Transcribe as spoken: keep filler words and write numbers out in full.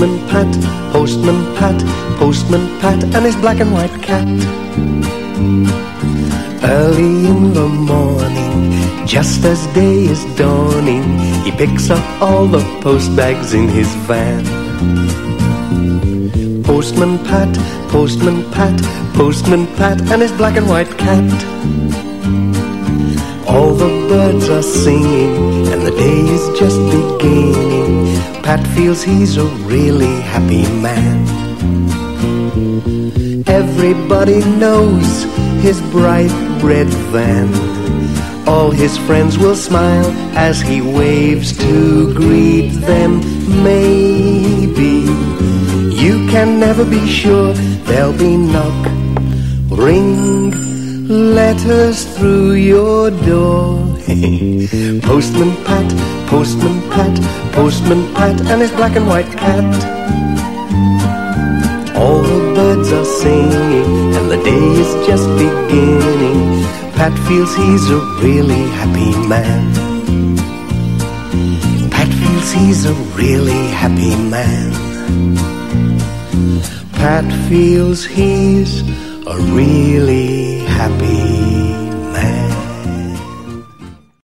Postman Pat, Postman Pat, Postman Pat, and his black and white cat. Early in the morning, just as day is dawning, he picks up all the post bags in his van. Postman Pat, Postman Pat, Postman Pat, and his black and white cat. All the birds are singing, and the day is just beginning. Pat feels he's a really happy man. Everybody knows his bright red van. All his friends will smile as he waves to greet them. Maybe you can never be sure there'll be knock, ring, letters through your door. Postman Pat, Postman Pat, Postman Pat, and his black and white cat. All the birds are singing, and the day is just beginning. Pat feels he's a really happy man. Pat feels he's a really happy man. Pat feels he's a really happy